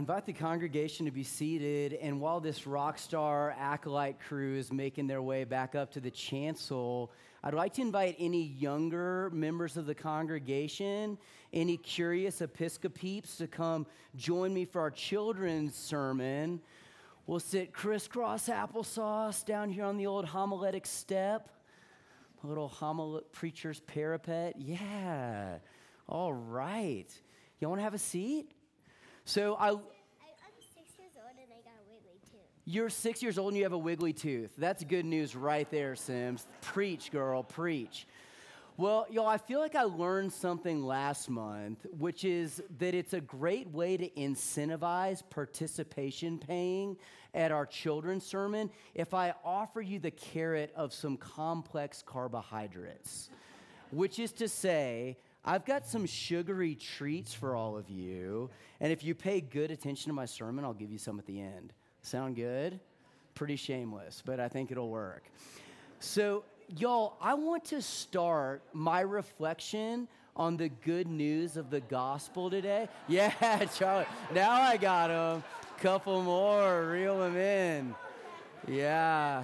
Invite the congregation to be seated, and while this rock star acolyte crew is making their way back up to the chancel, I'd like to invite any younger members of the congregation, any curious Episcopeeps to come join me for our children's sermon. We'll sit crisscross applesauce down here on the old homiletic step, a little preacher's parapet. Yeah, all right. Y'all want to have a seat? So I'm 6 years old and I got a wiggly tooth. You're 6 years old and you have a wiggly tooth. That's good news right there, Sims. Preach, girl, preach. Well, y'all, I feel like I learned something last month, which is that it's a great way to incentivize participation paying at our children's sermon if I offer you the carrot of some complex carbohydrates, which is to say, I've got some sugary treats for all of you, and if you pay good attention to my sermon, I'll give you some at the end. Sound good? Pretty shameless, but I think it'll work. So, y'all, I want to start my reflection on the good news of the gospel today. Yeah, Charlie, now I got them. Couple more, reel them in. Yeah.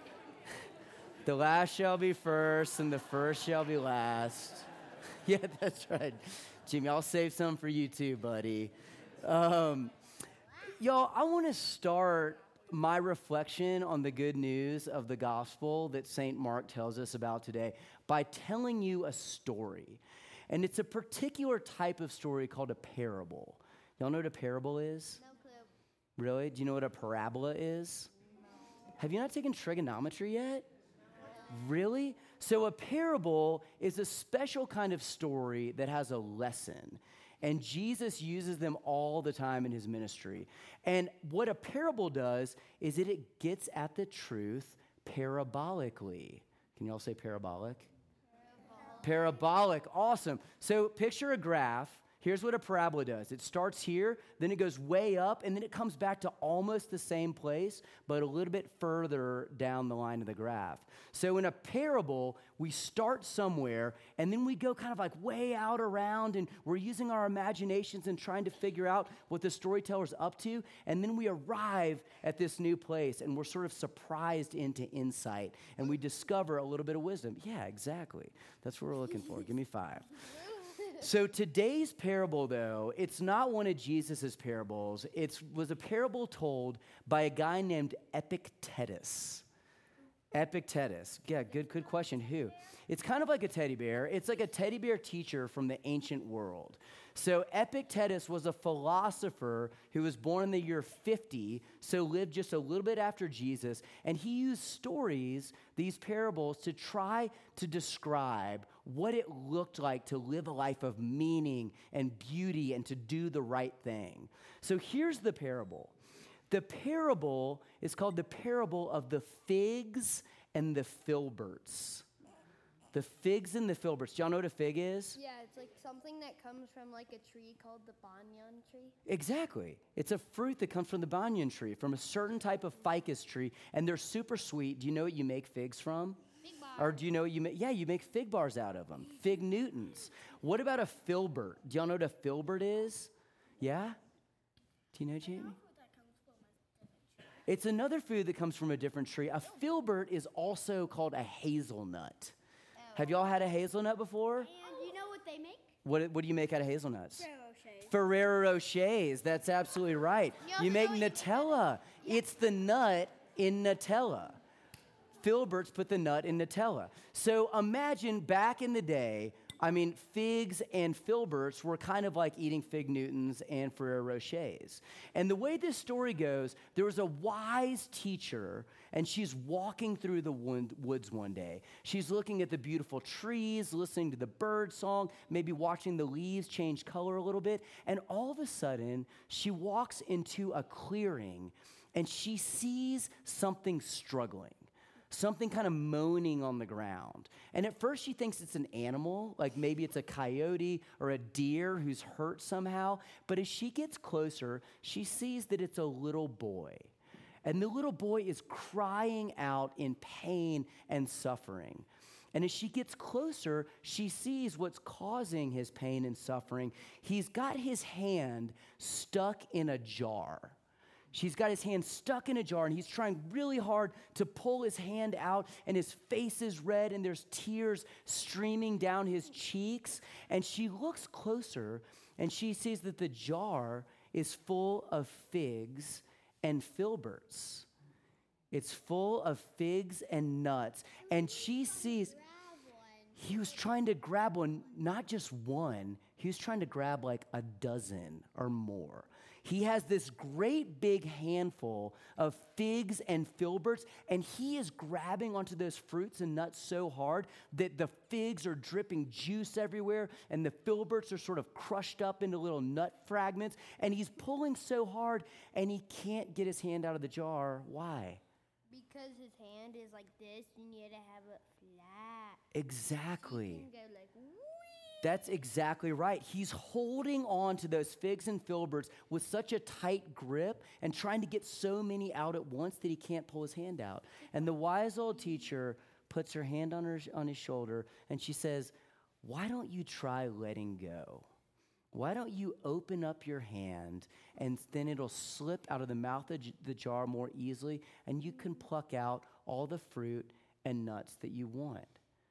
The last shall be first, and the first shall be last. Yeah, that's right. Jimmy, I'll save some for you too, buddy. Y'all, I want to start my reflection on the good news of the gospel that St. Mark tells us about today by telling you a story. And it's a particular type of story called a parable. Y'all know what a parable is? No clue. Really? Do you know what a parabola is? Have you not taken trigonometry yet? Really? So a parable is a special kind of story that has a lesson. And Jesus uses them all the time in his ministry. And what a parable does is that it gets at the truth parabolically. Can you all say parabolic? Parabolic. Awesome. So picture a graph. Here's what a parabola does. It starts here, then it goes way up, and then it comes back to almost the same place, but a little bit further down the line of the graph. So in a parable, we start somewhere, and then we go kind of like way out around, and we're using our imaginations and trying to figure out what the storyteller's up to, and then we arrive at this new place, and we're sort of surprised into insight, and we discover a little bit of wisdom. Yeah, exactly. That's what we're looking for. Give me 5. So today's parable, though, it's not one of Jesus' parables. It was a parable told by a guy named Epictetus. Epictetus. Yeah, good question. Who? It's kind of like a teddy bear. It's like a teddy bear teacher from the ancient world. So Epictetus was a philosopher who was born in the year 50, so lived just a little bit after Jesus, and he used stories, these parables, to try to describe what it looked like to live a life of meaning and beauty and to do the right thing. So here's the parable. The parable is called the parable of the figs and the filberts. The figs and the filberts. Do y'all know what a fig is? Yeah, it's like something that comes from like a tree called the banyan tree. Exactly. It's a fruit that comes from the banyan tree, from a certain type of ficus tree, and they're super sweet. Do you know what you make figs from? Fig bar. Or do you know what you make? Yeah, you make fig bars out of them. Fig Newtons. What about a filbert? Do y'all know what a filbert is? Yeah? Do you know, Jamie? It's another food that comes from a different tree. A filbert is also called a hazelnut. Have y'all had a hazelnut before? And you know what they make? What do you make out of hazelnuts? Ferrero Rocher. Ferrero Rochers. That's absolutely right. You make Nutella. It's the nut in Nutella. Filberts put the nut in Nutella. So imagine back in the day, figs and filberts were kind of like eating Fig Newtons and Ferrero Rochers. And the way this story goes, there was a wise teacher, and she's walking through the woods one day. She's looking at the beautiful trees, listening to the bird song, maybe watching the leaves change color a little bit. And all of a sudden, she walks into a clearing, and she sees something struggling. Something kind of moaning on the ground. And at first she thinks it's an animal, like maybe it's a coyote or a deer who's hurt somehow. But as she gets closer, she sees that it's a little boy. And the little boy is crying out in pain and suffering. And as she gets closer, she sees what's causing his pain and suffering. He's got his hand stuck in a jar. She's got his hand stuck in a jar, and he's trying really hard to pull his hand out, and his face is red, and there's tears streaming down his cheeks. And she looks closer, and she sees that the jar is full of figs and filberts. It's full of figs and nuts. And she sees he was trying to grab one, not just one. He was trying to grab like a dozen or more. He has this great big handful of figs and filberts, and he is grabbing onto those fruits and nuts so hard that the figs are dripping juice everywhere, and the filberts are sort of crushed up into little nut fragments, and he's pulling so hard, and he can't get his hand out of the jar. Why? Because his hand is like this, you need to have it flat. Exactly. You can go like, whee! That's exactly right. He's holding on to those figs and filberts with such a tight grip and trying to get so many out at once that he can't pull his hand out. And the wise old teacher puts her hand on his shoulder, and she says, why don't you try letting go? Why don't you open up your hand, and then it'll slip out of the mouth of the jar more easily, and you can pluck out all the fruit and nuts that you want.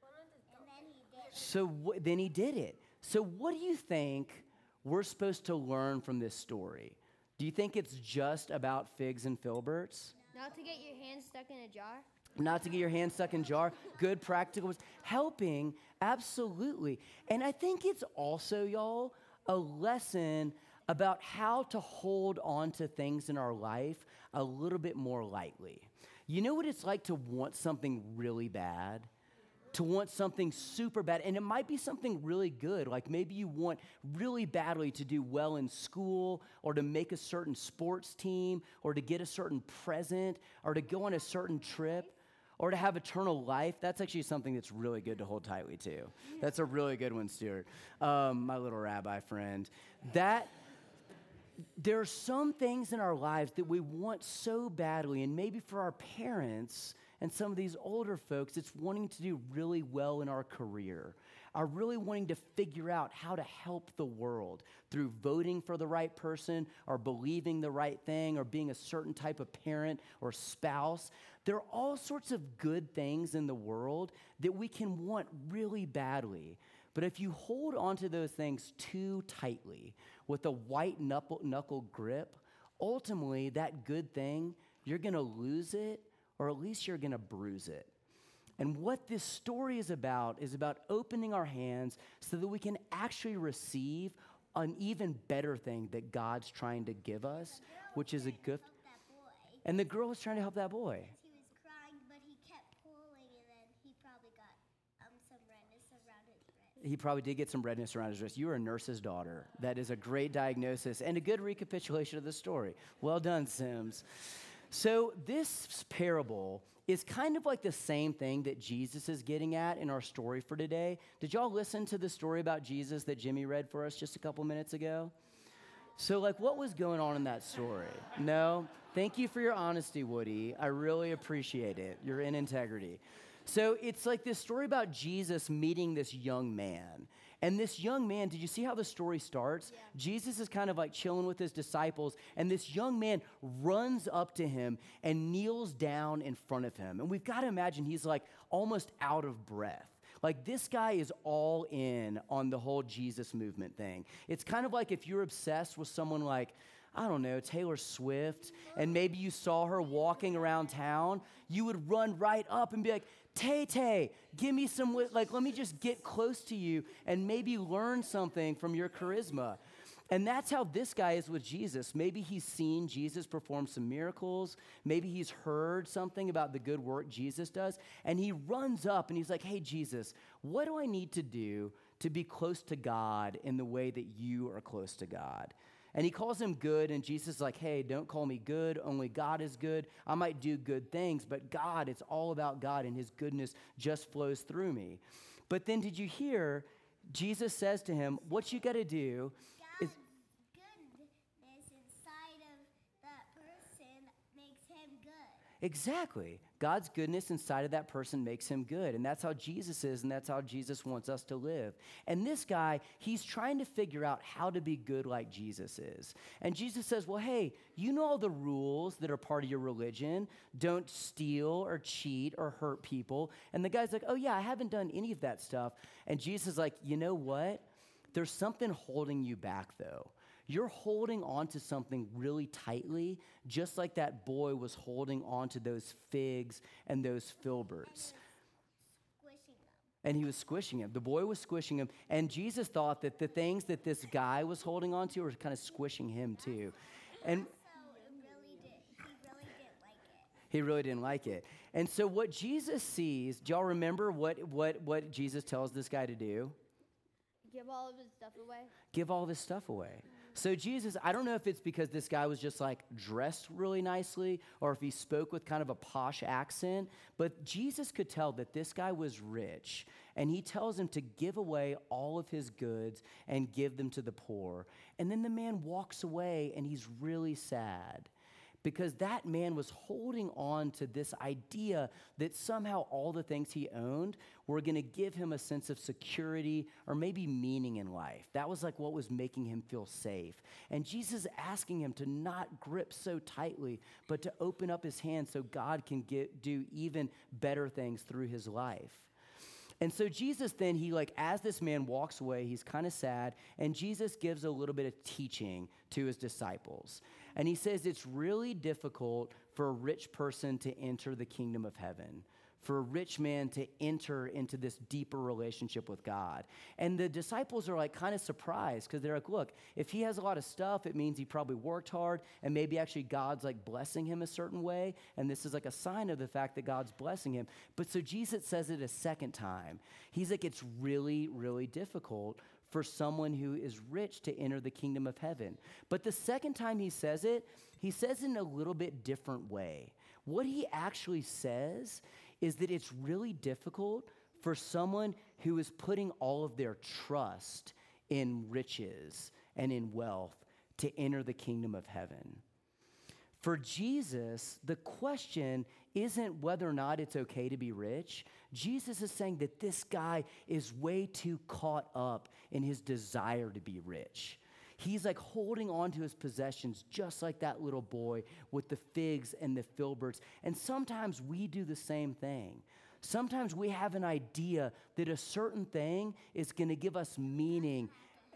So then he did it. So what do you think we're supposed to learn from this story? Do you think it's just about figs and filberts? Not to get your hand stuck in a jar? Not to get your hand stuck in a jar. Good practical. Helping, absolutely. And I think it's also, y'all, a lesson about how to hold on to things in our life a little bit more lightly. You know what it's like to want something really bad? To want something super bad, and it might be something really good, like maybe you want really badly to do well in school, or to make a certain sports team, or to get a certain present, or to go on a certain trip, or to have eternal life. That's actually something that's really good to hold tightly to. That's a really good one, Stuart, my little rabbi friend. There are some things in our lives that we want so badly, and maybe for our parents and some of these older folks, it's wanting to do really well in our career, are really wanting to figure out how to help the world through voting for the right person, or believing the right thing, or being a certain type of parent or spouse. There are all sorts of good things in the world that we can want really badly. But if you hold onto those things too tightly with a white knuckle grip, ultimately that good thing, you're going to lose it, or at least you're going to bruise it. And what this story is about opening our hands so that we can actually receive an even better thing that God's trying to give us, which is a gift. And the girl was trying to help that boy. He was crying, but he kept pulling, and then he probably got some redness around his wrist. He probably did get some redness around his wrist. You are a nurse's daughter. That is a great diagnosis and a good recapitulation of the story. Well done, Sims. So this parable is kind of like the same thing that Jesus is getting at in our story for today. Did y'all listen to the story about Jesus that Jimmy read for us just a couple minutes ago? So, what was going on in that story? No? Thank you for your honesty, Woody. I really appreciate it. You're in integrity. So it's like this story about Jesus meeting this young man. And this young man, did you see how the story starts? Yeah. Jesus is kind of like chilling with his disciples, and this young man runs up to him and kneels down in front of him. And we've got to imagine he's like almost out of breath. Like, this guy is all in on the whole Jesus movement thing. It's kind of like if you're obsessed with someone like, I don't know, Taylor Swift, and maybe you saw her walking around town, you would run right up and be like, Tay, give me some, let me just get close to you and maybe learn something from your charisma. And that's how this guy is with Jesus. Maybe he's seen Jesus perform some miracles. Maybe he's heard something about the good work Jesus does. And he runs up and he's like, hey, Jesus, what do I need to do to be close to God in the way that you are close to God? And he calls him good, and Jesus is like, hey, don't call me good. Only God is good. I might do good things, but God, it's all about God, and his goodness just flows through me. But then did you hear Jesus says to him, what you got to do is... God's goodness inside of that person makes him good. Exactly. God's goodness inside of that person makes him good. And that's how Jesus is, and that's how Jesus wants us to live. And this guy, he's trying to figure out how to be good like Jesus is. And Jesus says, well, hey, you know all the rules that are part of your religion. Don't steal or cheat or hurt people. And the guy's like, oh, yeah, I haven't done any of that stuff. And Jesus is like, you know what? There's something holding you back, though. You're holding on to something really tightly, just like that boy was holding on to those figs and those filberts. Squishing them. And he was squishing him. The boy was squishing him. And Jesus thought that the things that this guy was holding on to were kind of squishing him too. And he really didn't like it. And so what Jesus sees, do y'all remember what Jesus tells this guy to do? Give all of his stuff away. Give all of his stuff away. So Jesus, I don't know if it's because this guy was just like dressed really nicely or if he spoke with kind of a posh accent, but Jesus could tell that this guy was rich, and he tells him to give away all of his goods and give them to the poor. And then the man walks away, and he's really sad, because that man was holding on to this idea that somehow all the things he owned were going to give him a sense of security or maybe meaning in life. That was like what was making him feel safe. And Jesus is asking him to not grip so tightly, but to open up his hands so God can do even better things through his life. And so Jesus then, as this man walks away, he's kind of sad, and Jesus gives a little bit of teaching to his disciples. And he says it's really difficult for a rich person to enter the kingdom of heaven, for a rich man to enter into this deeper relationship with God. And the disciples are kind of surprised, because they're like, look, if he has a lot of stuff, it means he probably worked hard, and maybe actually God's blessing him a certain way, and this is a sign of the fact that God's blessing him. But so Jesus says it a second time. He's like, it's really, really difficult for someone who is rich to enter the kingdom of heaven. But the second time he says it in a little bit different way. What he actually says is that it's really difficult for someone who is putting all of their trust in riches and in wealth to enter the kingdom of heaven. For Jesus, the question isn't whether or not it's okay to be rich. Jesus is saying that this guy is way too caught up in his desire to be rich. He's holding on to his possessions just like that little boy with the figs and the filberts. And sometimes we do the same thing. Sometimes we have an idea that a certain thing is going to give us meaning.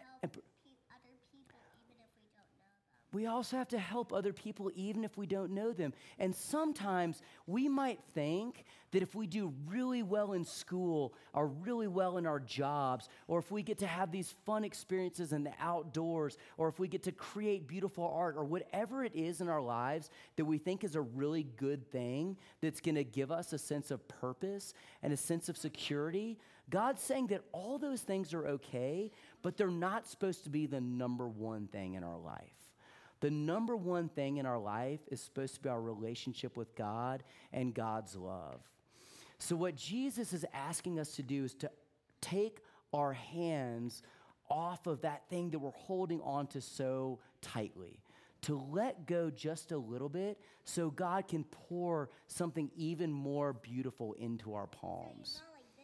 We also have to help other people even if we don't know them. And sometimes we might think that if we do really well in school or really well in our jobs, or if we get to have these fun experiences in the outdoors, or if we get to create beautiful art, or whatever it is in our lives that we think is a really good thing that's going to give us a sense of purpose and a sense of security, God's saying that all those things are okay, but they're not supposed to be the number one thing in our life. The number one thing in our life is supposed to be our relationship with God and God's love. So what Jesus is asking us to do is to take our hands off of that thing that we're holding on to so tightly, to let go just a little bit so God can pour something even more beautiful into our palms.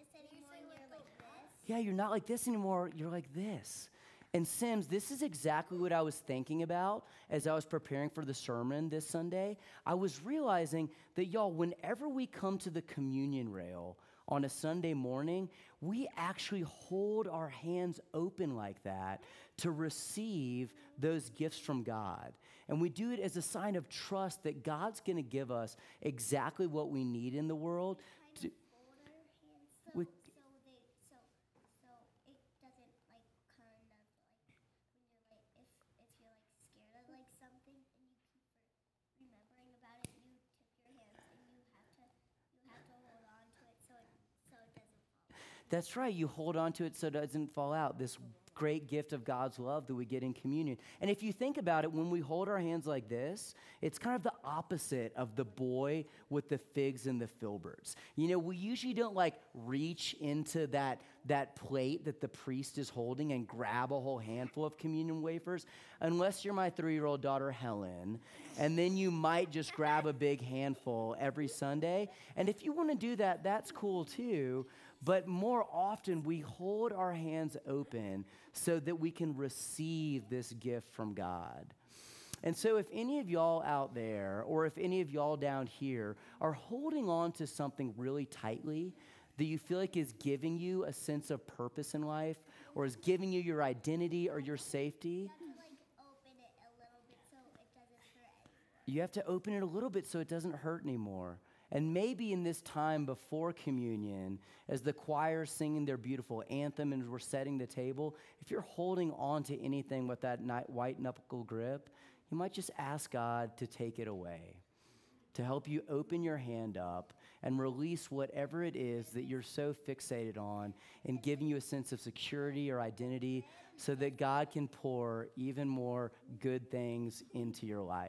Yeah, you're not like this anymore, you're like this. And Sims, this is exactly what I was thinking about as I was preparing for the sermon this Sunday. I was realizing that, y'all, whenever we come to the communion rail on a Sunday morning, we actually hold our hands open like that to receive those gifts from God. And we do it as a sign of trust that God's going to give us exactly what we need in the world. That's right. You hold on to it so it doesn't fall out. This great gift of God's love that we get in communion. And if you think about it, when we hold our hands like this, it's kind of the opposite of the boy with the figs and the filberts. You know, we usually don't like reach into that plate that the priest is holding and grab a whole handful of communion wafers, unless you're my 3-year-old daughter, Helen. And then you might just grab a big handful every Sunday. And if you want to do that, that's cool too. But more often, we hold our hands open so that we can receive this gift from God. And so if any of y'all out there, or if any of y'all down here are holding on to something really tightly that you feel like is giving you a sense of purpose in life, or is giving you your identity or your safety, you have to open it a little bit so it doesn't hurt anymore. And maybe in this time before communion, as the choir is singing their beautiful anthem and we're setting the table, if you're holding on to anything with that white knuckle grip, you might just ask God to take it away, to help you open your hand up and release whatever it is that you're so fixated on, and giving you a sense of security or identity so that God can pour even more good things into your life.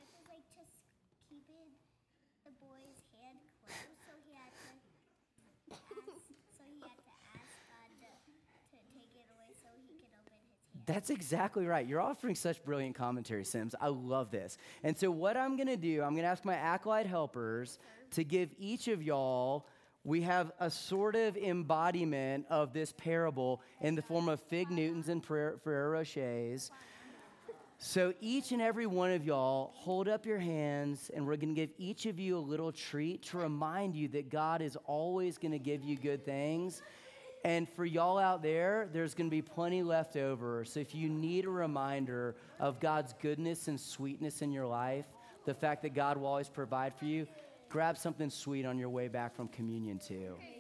That's exactly right. You're offering such brilliant commentary, Sims. I love this. And so what I'm going to do, I'm going to ask my acolyte helpers to give each of y'all, we have a sort of embodiment of this parable in the form of fig Newtons and Ferrero Rochers. So each and every one of y'all, hold up your hands, and we're going to give each of you a little treat to remind you that God is always going to give you good things. And for y'all out there, there's going to be plenty left over. So if you need a reminder of God's goodness and sweetness in your life, the fact that God will always provide for you, grab something sweet on your way back from communion too.